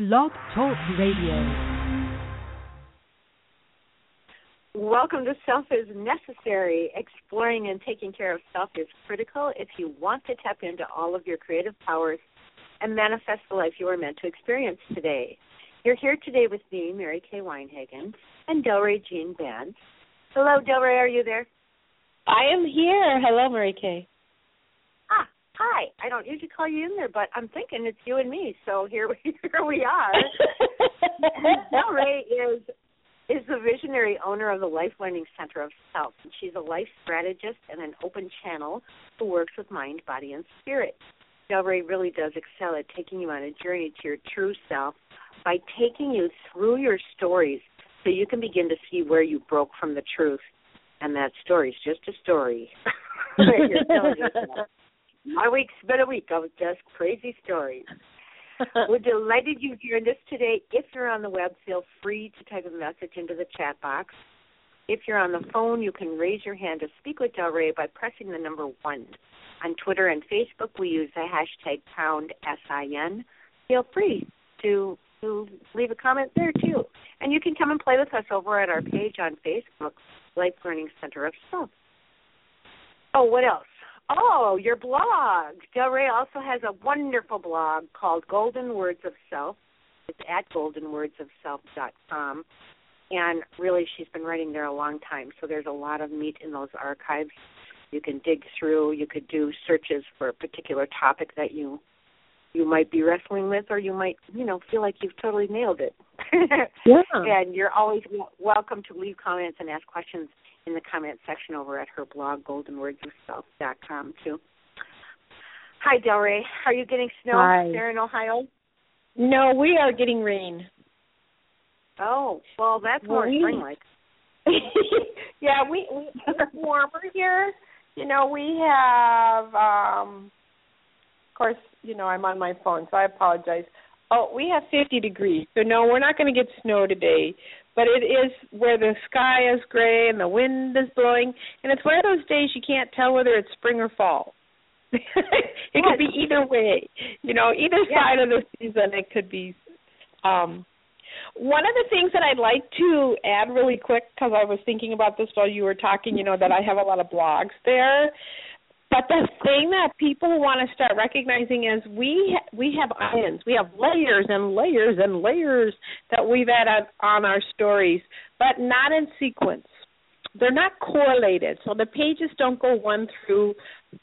Blog Talk Radio. Welcome to Self is Necessary. Exploring and taking care of self is critical if you want to tap into all of your creative powers and manifest the life you are meant to experience today. You're here today with me, Mary Kay Weinhagen, and Delray Jean Band. Hello, Delray, are you there? I am here. Hello, Mary Kay. Hi. I don't usually call you in there, but I'm thinking it's you and me, so here we are. Delray is the visionary owner of the Life Learning Center of Self, and she's a life strategist and an open channel who works with mind, body, and spirit. Delray really does excel at taking you on a journey to your true self by taking you through your stories so you can begin to see where you broke from the truth. And that story's just a story. You're telling yourself. My week's been a week of just crazy stories. We're delighted you joined us today. If you're on the web, feel free to type a message into the chat box. If you're on the phone, you can raise your hand to speak with Delray by pressing the number 1. On Twitter and Facebook, we use the hashtag #SIN. Feel free to leave a comment there, too. And you can come and play with us over at our page on Facebook, Life Learning Center of Self. Oh, what else? Oh, your blog. Delray also has a wonderful blog called Golden Words of Self. It's at goldenwordsofself.com. And really, she's been writing there a long time, so there's a lot of meat in those archives. You can dig through. You could do searches for a particular topic that you might be wrestling with, or you might, feel like you've totally nailed it. Yeah. And you're always welcome to leave comments and ask questions in the comment section over at her blog, goldenwordsofself.com, too. Hi, Delray. Are you getting snow there in Ohio? No, we are getting rain. Oh, well, that's more spring-like. Yeah, it's warmer here. We have, of course, I'm on my phone, so I apologize. Oh, we have 50 degrees, so no, we're not going to get snow today. But it is where the sky is gray and the wind is blowing, and it's one of those days you can't tell whether it's spring or fall. It could be either way. Either side of the season it could be. One of the things that I'd like to add really quick, because I was thinking about this while you were talking, that I have a lot of blogs there. But the thing that people want to start recognizing is we have onions. We have layers and layers and layers that we've added on our stories, but not in sequence. They're not correlated, so the pages don't go 1 through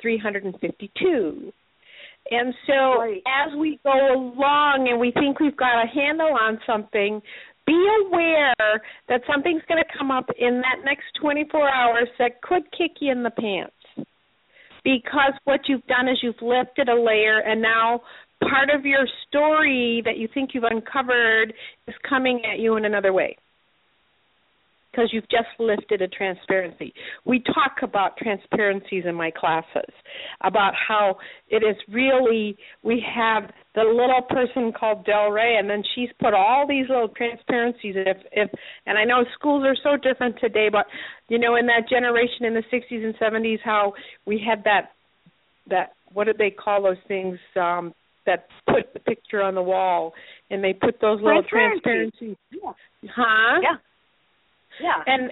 352. And so as we go along and we think we've got a handle on something, be aware that something's going to come up in that next 24 hours that could kick you in the pants. Because what you've done is you've lifted a layer, and now part of your story that you think you've uncovered is coming at you in another way. Because you've just lifted a transparency. We talk about transparencies in my classes, about how it is really, we have the little person called Delray, and then she's put all these little transparencies. And I know schools are so different today, but, in that generation in the 60s and 70s, how we had that what did they call those things that put the picture on the wall, and they put those little transparencies. Yeah. Huh? Yeah. Yeah, and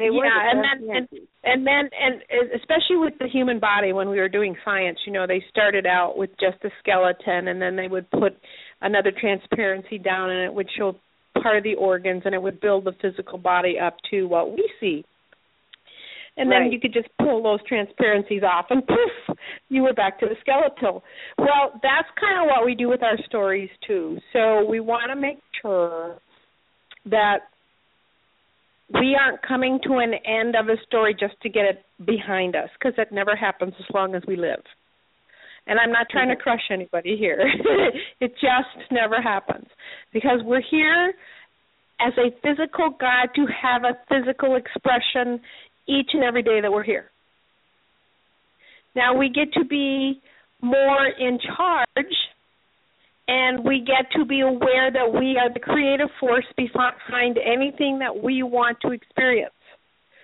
especially with the human body, when we were doing science, they started out with just a skeleton, and then they would put another transparency down, and it would show part of the organs, and it would build the physical body up to what we see. And then you could just pull those transparencies off, and poof, you were back to the skeletal. Well, that's kind of what we do with our stories too. So we want to make sure that we aren't coming to an end of a story just to get it behind us, because that never happens as long as we live. And I'm not trying to crush anybody here. It just never happens, because we're here as a physical God to have a physical expression each and every day that we're here. Now we get to be more in charge, and we get to be aware that we are the creative force behind anything that we want to experience.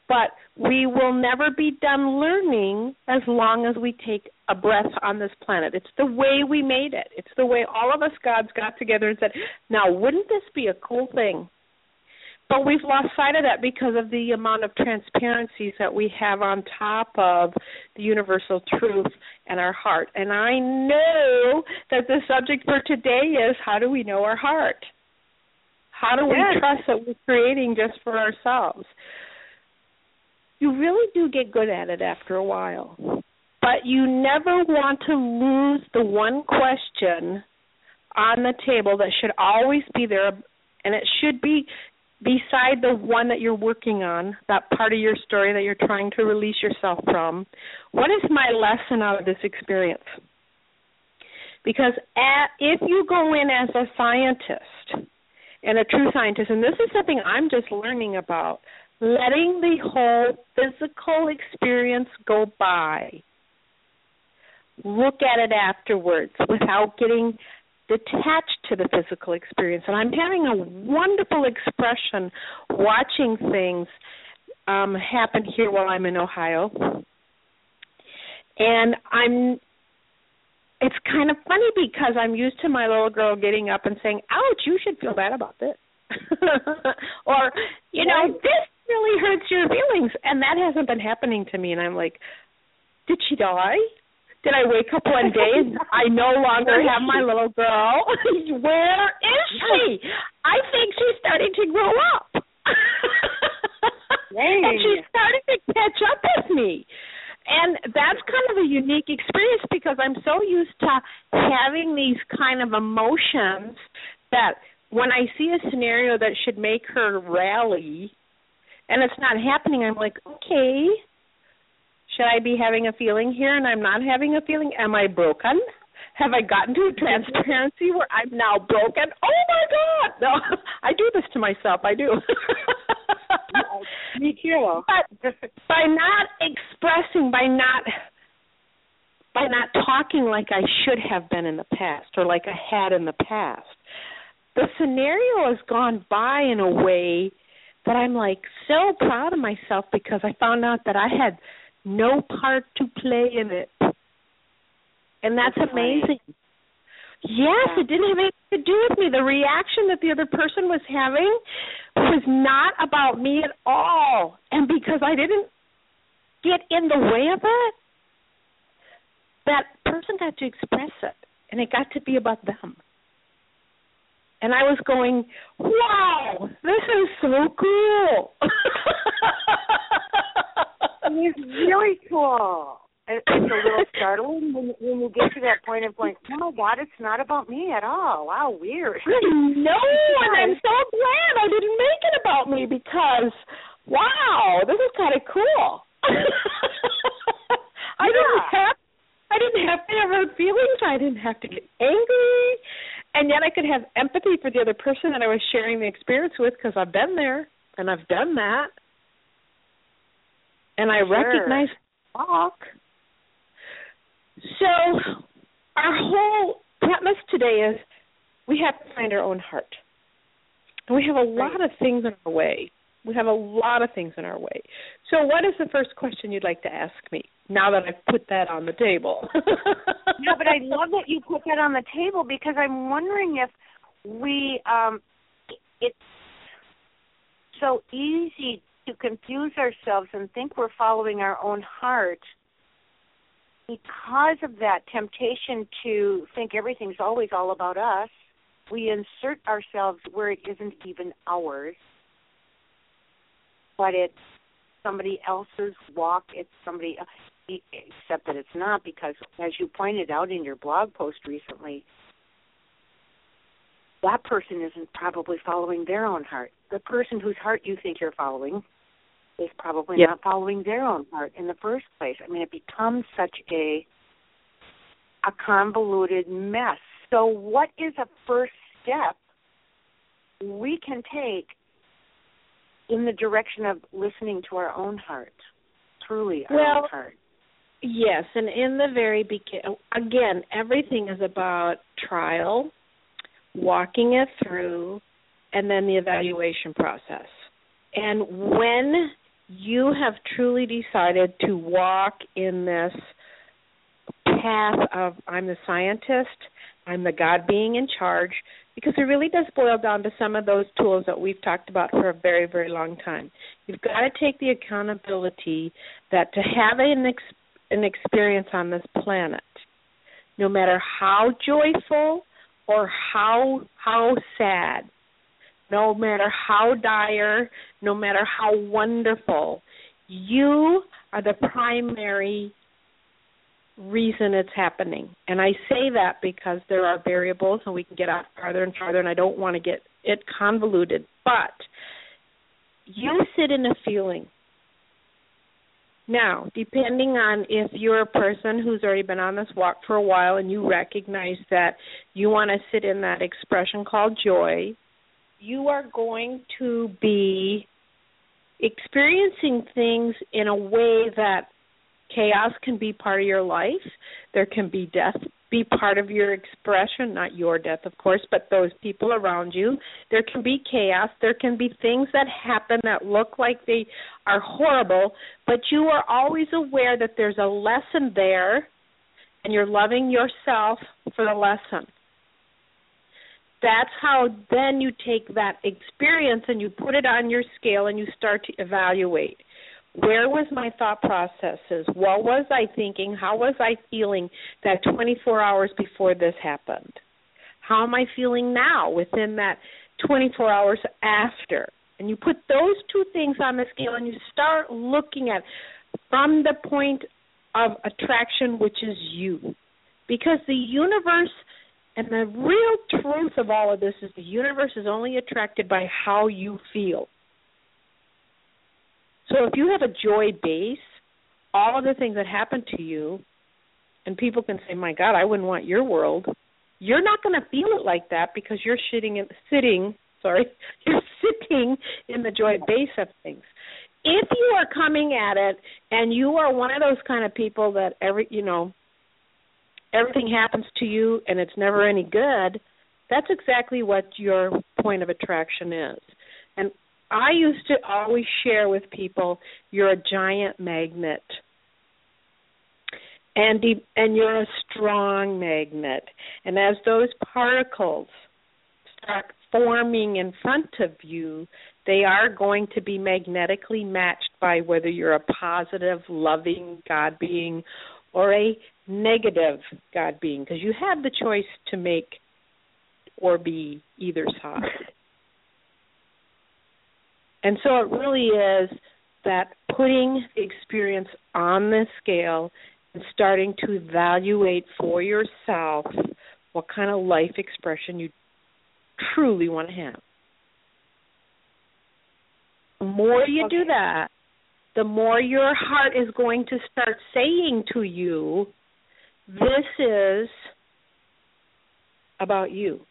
But we will never be done learning as long as we take a breath on this planet. It's the way we made it. It's the way all of us gods got together and said, now, wouldn't this be a cool thing? But we've lost sight of that because of the amount of transparencies that we have on top of the universal truth and our heart. And I know that the subject for today is, how do we know our heart? How do we trust that we're creating just for ourselves? You really do get good at it after a while. But you never want to lose the one question on the table that should always be there, and it should be beside the one that you're working on, that part of your story that you're trying to release yourself from. What is my lesson out of this experience? Because if you go in as a scientist, and a true scientist, and this is something I'm just learning about, letting the whole physical experience go by. Look at it afterwards without getting detached to the physical experience. And I'm having a wonderful expression watching things happen here while I'm in Ohio. And it's kind of funny because I'm used to my little girl getting up and saying, ouch, you should feel bad about this. Or, this really hurts your feelings. And that hasn't been happening to me. And I'm like, did she die? Did I wake up one day and I no longer have my little girl? Where is she? I think she's starting to grow up. And she's starting to catch up with me. And that's kind of a unique experience because I'm so used to having these kind of emotions that when I see a scenario that should make her rally and it's not happening, I'm like, okay, should I be having a feeling here and I'm not having a feeling? Am I broken? Have I gotten to a transparency where I'm now broken? Oh, my God. No, I do this to myself. I do. Me too. But by not expressing, by not talking like I should have been in the past or like I had in the past, the scenario has gone by in a way that I'm like so proud of myself because I found out that I had no part to play in it. And that's amazing. Yes, it didn't have anything to do with me. The reaction that the other person was having was not about me at all. And because I didn't get in the way of it, that person got to express it. And it got to be about them. And I was going, wow, this is so cool. It's really cool. It's a little startling when you get to that point of going, oh, my God, it's not about me at all. Wow, weird. No, and I'm so glad I didn't make it about me because, wow, this is kind of cool. I didn't have to have hurt feelings. I didn't have to get angry. And yet I could have empathy for the other person that I was sharing the experience with because I've been there and I've done that. And I recognize talk. So our whole premise today is we have to find our own heart. And we have a lot of things in our way. So what is the first question you'd like to ask me now that I've put that on the table? No, but I love that you put that on the table because I'm wondering if it's so easy to confuse ourselves and think we're following our own heart because of that temptation to think everything's always all about us. We insert ourselves where it isn't even ours, but it's somebody else's walk. It's somebody else, except that it's not because, as you pointed out in your blog post recently, that person isn't probably following their own heart. The person whose heart you think you're following is probably not following their own heart in the first place. I mean, it becomes such a convoluted mess. So what is a first step we can take in the direction of listening to our own heart, truly our own heart? Yes, and in the very beginning, again, everything is about trial, walking it through, and then the evaluation process. And when you have truly decided to walk in this path of I'm the scientist, I'm the God being in charge, because it really does boil down to some of those tools that we've talked about for a very, very long time. You've got to take the accountability that to have an experience on this planet, no matter how joyful or how sad, no matter how dire, no matter how wonderful, you are the primary reason it's happening. And I say that because there are variables and we can get out farther and farther, and I don't want to get it convoluted. But you sit in a feeling. Now, depending on if you're a person who's already been on this walk for a while and you recognize that you want to sit in that expression called joy, you are going to be experiencing things in a way that chaos can be part of your life. There can be death be part of your expression, not your death, of course, but those people around you. There can be chaos. There can be things that happen that look like they are horrible, but you are always aware that there's a lesson there, and you're loving yourself for the lesson. That's how then you take that experience and you put it on your scale and you start to evaluate. Where was my thought processes? What was I thinking? How was I feeling that 24 hours before this happened? How am I feeling now within that 24 hours after? And you put those two things on the scale and you start looking at from the point of attraction, which is you. Because the universe, and the real truth of all of this is the universe is only attracted by how you feel. So if you have a joy base, all of the things that happen to you, and people can say, my God, I wouldn't want your world, you're not going to feel it like that because you're sitting in the joy base of things. If you are coming at it and you are one of those kind of people that everything happens to you and it's never any good, that's exactly what your point of attraction is. And I used to always share with people, you're a giant magnet. And you're a strong magnet. And as those particles start forming in front of you, they are going to be magnetically matched by whether you're a positive, loving God being or a negative God being, because you have the choice to make or be either side. And so it really is that putting the experience on the scale and starting to evaluate for yourself what kind of life expression you truly want to have. The more you do that, the more your heart is going to start saying to you, this is about you.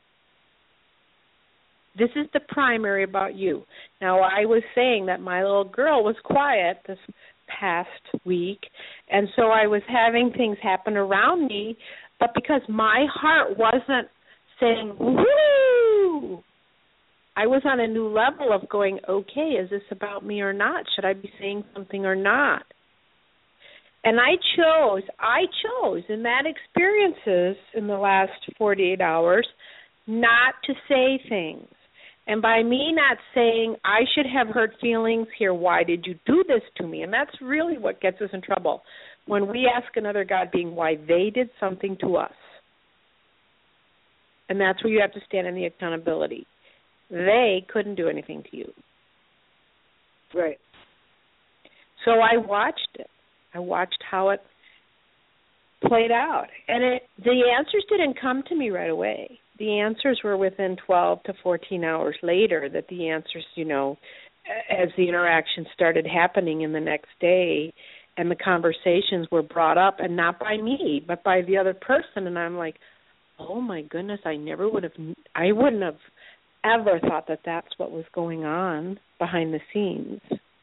This is the primary about you. Now, I was saying that my little girl was quiet this past week, and so I was having things happen around me, but because my heart wasn't saying, woo, I was on a new level of going, okay, is this about me or not? Should I be saying something or not? And I chose in that experiences in the last 48 hours not to say things. And by me not saying, I should have hurt feelings here, why did you do this to me? And that's really what gets us in trouble, when we ask another God being why they did something to us. And that's where you have to stand in the accountability. They couldn't do anything to you. Right. So I watched it. I watched how it played out. And the answers didn't come to me right away. The answers were within 12 to 14 hours later, that the answers, as the interaction started happening in the next day and the conversations were brought up, and not by me, but by the other person. And I'm like, oh, my goodness, I wouldn't have ever thought that that's what was going on behind the scenes.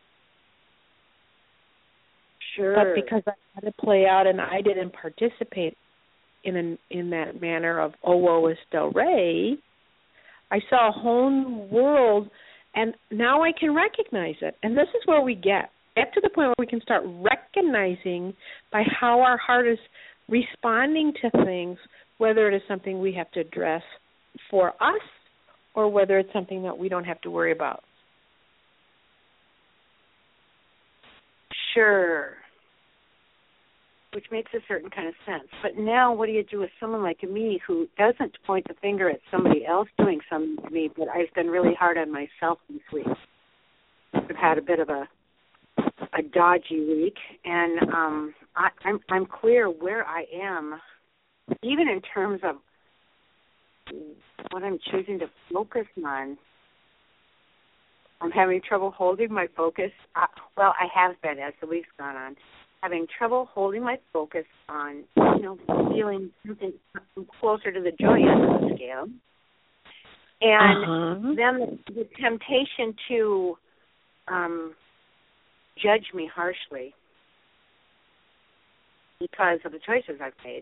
Sure. But because I had to play out and I didn't participate in that manner of, oh, woe is Del Rey, I saw a whole new world, and now I can recognize it. And this is where we get. get to the point where we can start recognizing by how our heart is responding to things, whether it is something we have to address for us or whether it's something that we don't have to worry about. Sure. Which makes a certain kind of sense. But now what do you do with someone like me who doesn't point the finger at somebody else doing something to me, but I've been really hard on myself this week? I've had a bit of a dodgy week, and I'm clear where I am, even in terms of what I'm choosing to focus on. I'm having trouble holding my focus. Well, I have been as the week's gone on. Having trouble holding my focus on, feeling something closer to the joy end of the scale. And then the temptation to judge me harshly because of the choices I've made.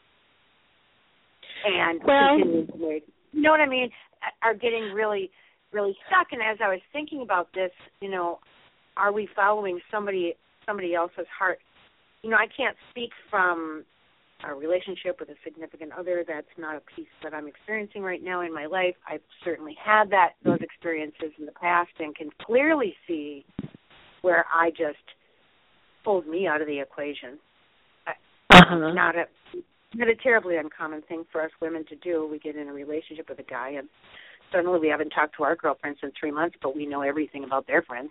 And continue to make, you know what I mean, are getting really, really stuck. And as I was thinking about this, are we following somebody else's heart? I can't speak from a relationship with a significant other. That's not a piece that I'm experiencing right now in my life. I've certainly had those experiences in the past and can clearly see where I just pulled me out of the equation. Not a terribly uncommon thing for us women to do. We get in a relationship with a guy, and suddenly we haven't talked to our girlfriends in 3 months, but we know everything about their friends.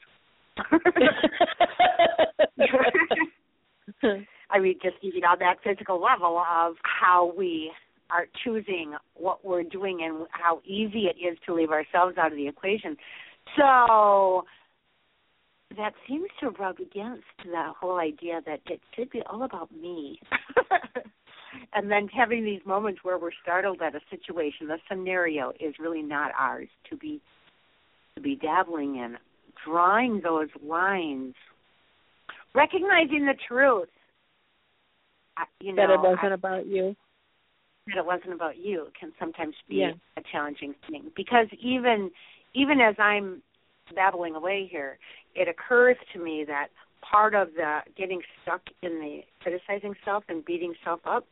I mean, just even on that physical level of how we are choosing what we're doing and how easy it is to leave ourselves out of the equation. So that seems to rub against the whole idea that it should be all about me. And then having these moments where we're startled at a situation, the scenario is really not ours to be dabbling in, drawing those lines, recognizing the truth. That it wasn't about you. That it wasn't about you can sometimes be a challenging thing, because even as I'm babbling away here, it occurs to me that part of the getting stuck in the criticizing self and beating self up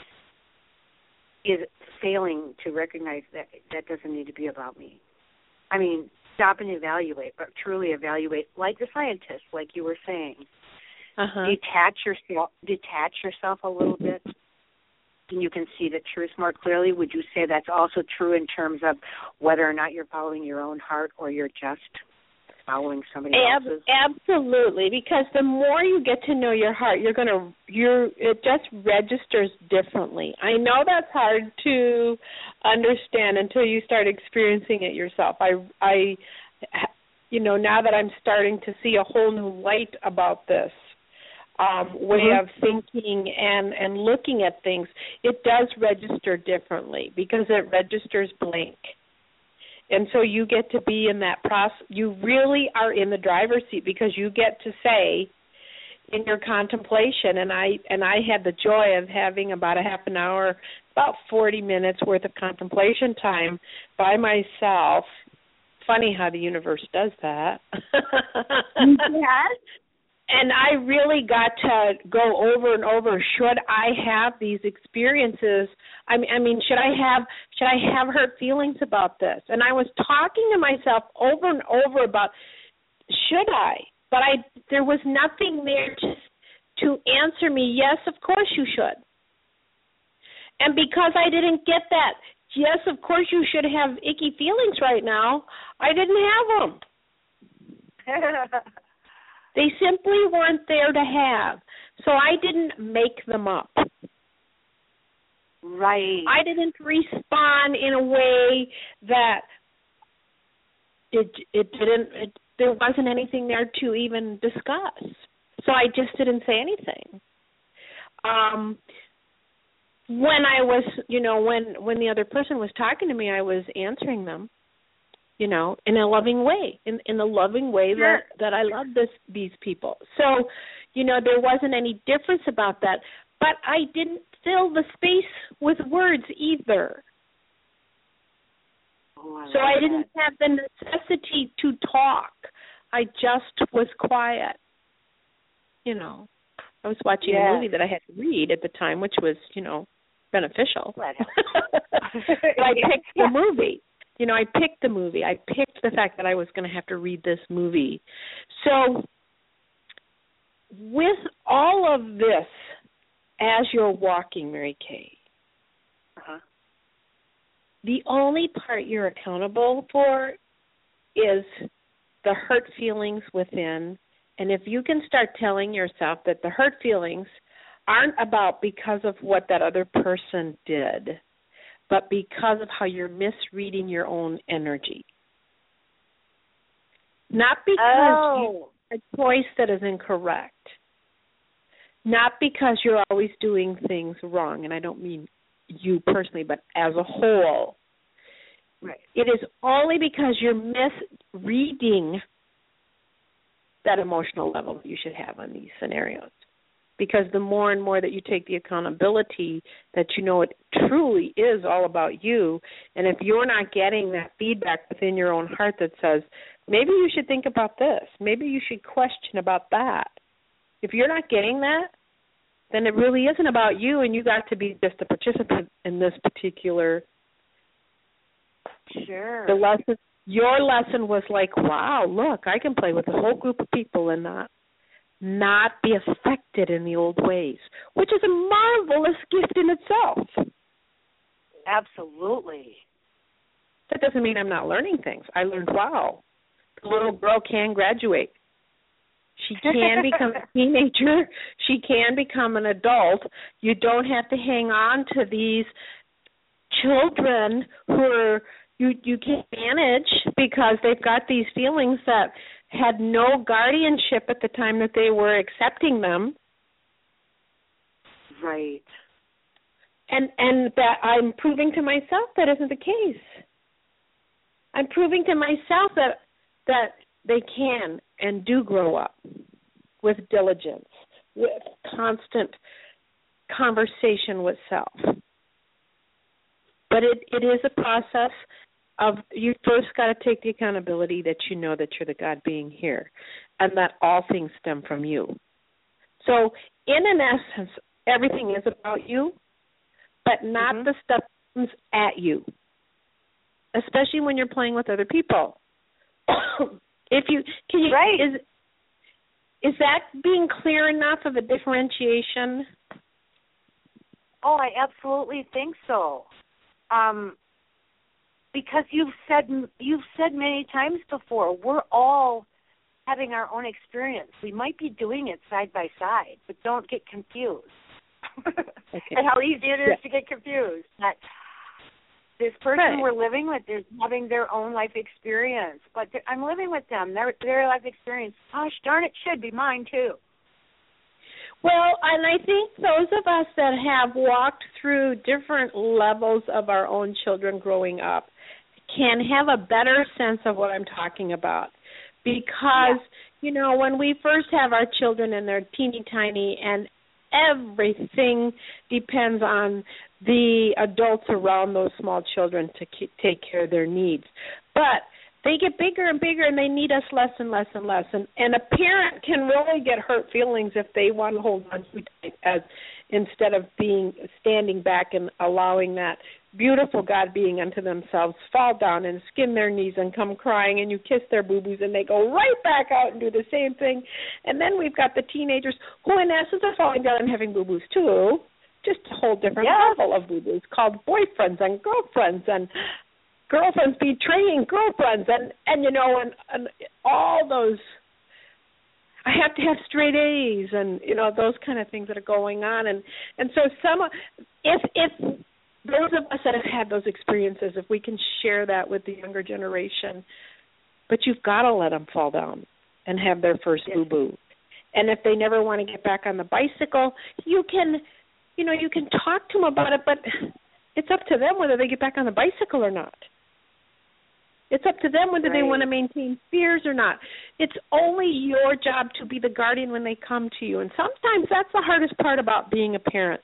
is failing to recognize that doesn't need to be about me. I mean, stop and evaluate, but truly evaluate, like the scientist, like you were saying. Detach yourself a little bit, and you can see the truth more clearly. Would you say that's also true in terms of whether or not you're following your own heart or you're just following somebody else's? Absolutely, because the more you get to know your heart, it just registers differently. I know that's hard to understand until you start experiencing it yourself. I now that I'm starting to see a whole new light about this way of thinking and looking at things, it does register differently because it registers blank. And so you get to be in that process. You really are in the driver's seat because you get to say in your contemplation, and I had the joy of having about a half an hour, about 40 minutes worth of contemplation time by myself. Funny how the universe does that. Yes. And I really got to go over and over, should I have these experiences? I mean, should I have hurt feelings about this? And I was talking to myself over and over about, should I? But there was nothing there to answer me, yes, of course you should. And because I didn't get that, yes, of course you should have icky feelings right now, I didn't have them. They simply weren't there to have. So I didn't make them up. Right. I didn't respond in a way that there wasn't anything there to even discuss. So I just didn't say anything. When I was, when the other person was talking to me, I was answering them. In a loving way, in the loving way that I love these people. So, there wasn't any difference about that. But I didn't fill the space with words either. So I didn't have the necessity to talk. I just was quiet. I was watching a movie that I had to read at the time, which was, beneficial. But I picked the movie. I picked the movie. I picked the fact that I was going to have to read this movie. So with all of this, as you're walking, Mary Kay, the only part you're accountable for is the hurt feelings within. And if you can start telling yourself that the hurt feelings aren't about because of what that other person did, but because of how you're misreading your own energy. Not because you made a choice that is incorrect. Not because you're always doing things wrong, and I don't mean you personally, but as a whole. Right. It is only because you're misreading that emotional level that you should have on these scenarios. Because the more and more that you take the accountability that it truly is all about you, and if you're not getting that feedback within your own heart that says, maybe you should think about this, maybe you should question about that. If you're not getting that, then it really isn't about you, and you got to be just a participant in this particular. Sure. Your lesson was like, wow, look, I can play with a whole group of people and not be affected in the old ways, which is a marvelous gift in itself. Absolutely. That doesn't mean I'm not learning things. I learned, wow, the little girl can graduate. She can become a teenager. She can become an adult. You don't have to hang on to these children who you can't manage because they've got these feelings that had no guardianship at the time that they were accepting them. Right. And that I'm proving to myself that isn't the case. I'm proving to myself that they can and do grow up with diligence, with constant conversation with self. But it is a process of you first got to take the accountability that you know that you're the God being here and that all things stem from you. So in an essence, everything is about you, but not the stuff that comes at you, especially when you're playing with other people. Is that being clear enough of a differentiation? Oh, I absolutely think so. Because you've said many times before, we're all having our own experience. We might be doing it side by side, but don't get confused. Okay. And how easy it is to get confused. That this person we're living with is having their own life experience, but I'm living with them. Their life experience, gosh darn it, should be mine too. Well, and I think those of us that have walked through different levels of our own children growing up can have a better sense of what I'm talking about. Because, when we first have our children and they're teeny tiny and everything depends on the adults around those small children to take care of their needs. But they get bigger and bigger, and they need us less and less and less. And a parent can really get hurt feelings if they want to hold on too tight, instead of standing back and allowing that beautiful God being unto themselves fall down and skin their knees and come crying, and you kiss their boo-boos, and they go right back out and do the same thing. And then we've got the teenagers who, in essence, are falling down and having boo-boos too, just a whole different level of boo-boos called boyfriends and girlfriends and girlfriends betraying girlfriends and all those. I have to have straight A's and those kind of things that are going on, and so if those of us that have had those experiences, if we can share that with the younger generation, but you've got to let them fall down and have their first boo-boo, and if they never want to get back on the bicycle, you can talk to them about it, but it's up to them whether they get back on the bicycle or not. It's up to them whether they want to maintain fears or not. It's only your job to be the guardian when they come to you. And sometimes that's the hardest part about being a parent.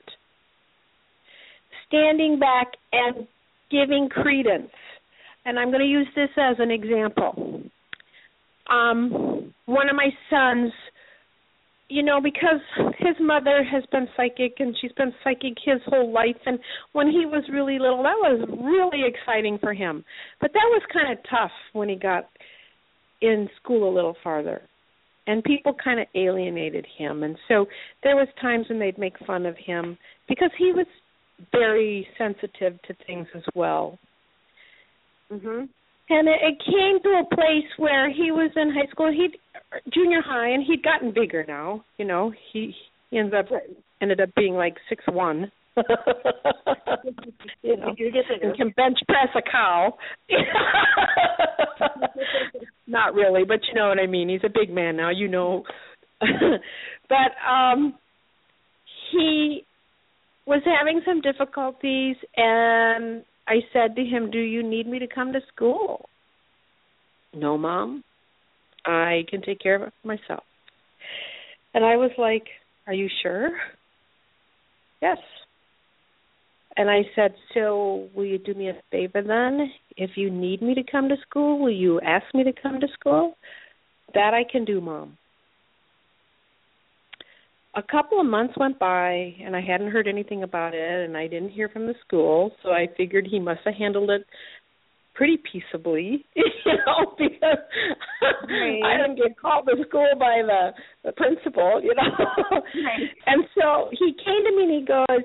Standing back and giving credence. And I'm going to use this as an example. One of my sons because his mother has been psychic and she's been psychic his whole life, and when he was really little, that was really exciting for him. But that was kind of tough when he got in school a little farther. And people kind of alienated him. And so there was times when they'd make fun of him because he was very sensitive to things as well. Mhm. And it came to a place where he was in high school, junior high, and he'd gotten bigger now. He ended up being like 6'1". And can bench press a cow. Not really, but you know what I mean. He's a big man now, But he was having some difficulties, and I said to him, "Do you need me to come to school?" "No, Mom. I can take care of it myself." And I was like, "Are you sure?" "Yes." And I said, "So will you do me a favor then? If you need me to come to school, will you ask me to come to school?" "That I can do, Mom." A couple of months went by, and I hadn't heard anything about it, and I didn't hear from the school, so I figured he must have handled it pretty peaceably, because I didn't get called to school by the principal, Right. And so he came to me and he goes,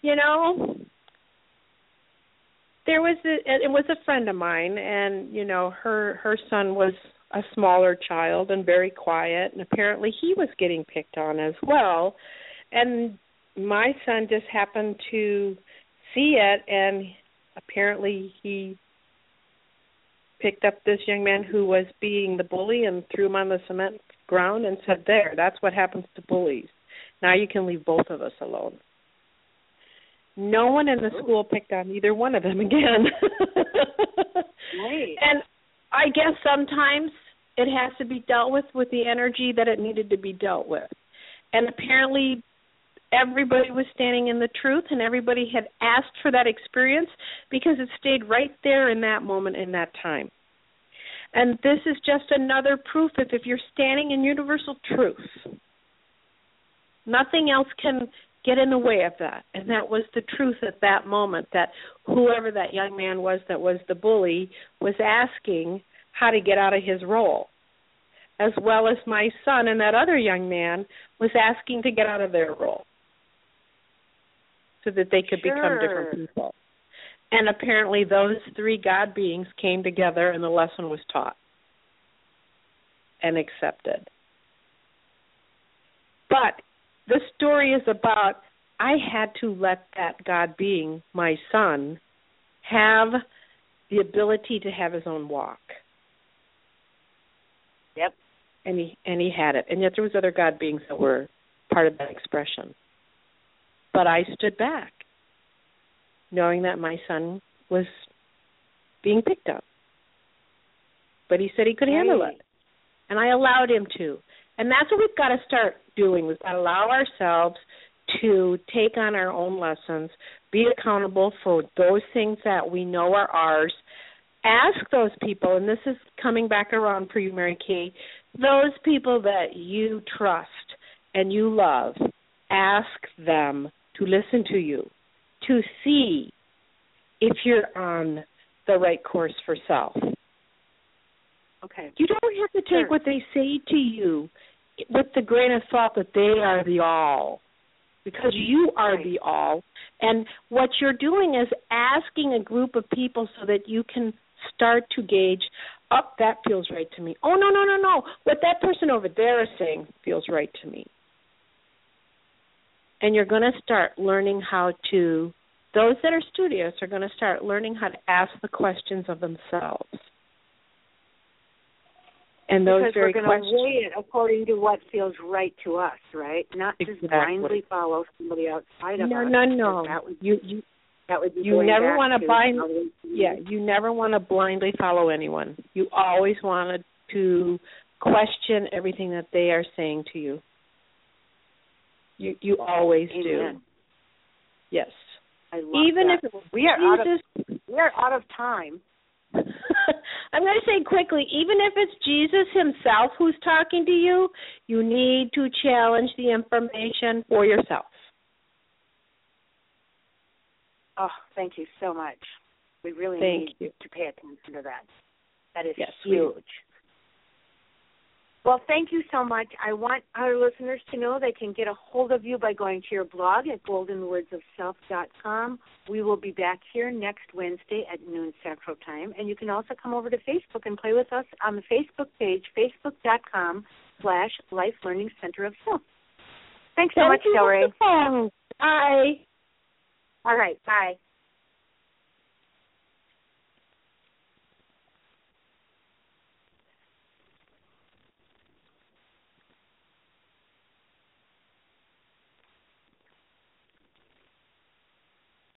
it was a friend of mine, and her son was a smaller child and very quiet, and apparently he was getting picked on as well. And my son just happened to see it, and apparently he picked up this young man who was being the bully and threw him on the cement ground and said, "There, that's what happens to bullies. Now you can leave both of us alone." No one in the school picked on either one of them again. Right. And I guess sometimes it has to be dealt with the energy that it needed to be dealt with. And apparently everybody was standing in the truth, and everybody had asked for that experience because it stayed right there in that moment, in that time. And this is just another proof that if you're standing in universal truth, nothing else can get in the way of that. And that was the truth at that moment, that whoever that young man was that was the bully was asking how to get out of his role, as well as my son and that other young man was asking to get out of their role so that they could become different people. And apparently those three God beings came together and the lesson was taught and accepted. But the story is about I had to let that God being, my son, have the ability to have his own walk. Yep. And he had it. And yet there was other God beings that were part of that expression. But I stood back, knowing that my son was being picked up. But he said he could handle it. And I allowed him to. And that's what we've got to start doing. We've got to allow ourselves to take on our own lessons, be accountable for those things that we know are ours. Ask those people, and this is coming back around for you, Mary Kay, those people that you trust and you love, ask them to listen to you, to see if you're on the right course for self. Okay. You don't have to take what they say to you with the grain of thought that they are the all, because you are the all. And what you're doing is asking a group of people so that you can start to gauge, that feels right to me. Oh, no. What that person over there is saying feels right to me. And you're going to start learning how to, those that are studious are going to start learning how to ask the questions of themselves. And those because very we're going to weigh it according to what feels right to us, right? Not just blindly follow somebody outside of us. No. That would be you never want to you never want to blindly follow anyone. You always want to question everything that they are saying to you. You always Amen. do. Yes. I love Even that. if we are out of time. I'm going to say quickly, even if it's Jesus himself who's talking to you, you need to challenge the information for yourself. Oh, thank you so much. We really need to pay attention to that. That is huge. Well, thank you so much. I want our listeners to know they can get a hold of you by going to your blog at goldenwordsofself.com. We will be back here next Wednesday at noon Central Time. And you can also come over to Facebook and play with us on the Facebook page, facebook.com/Life Learning Center of Self. Thanks so much, Del Rey. Bye. All right, bye.